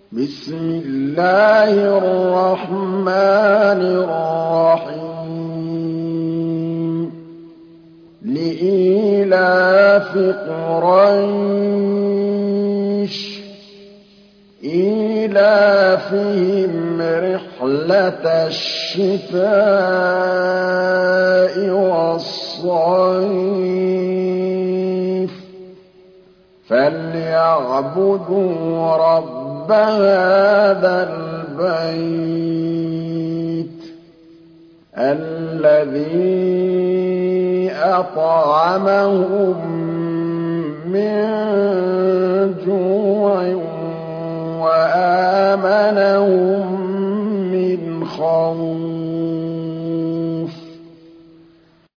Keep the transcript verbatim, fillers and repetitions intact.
بسم الله الرحمن الرحيم لإيلاف قريش إيلافهم رحلة الشتاء والصيف فليعبدوا رب هذا البيت الذي أطعمهم من جوع وآمنهم من خوف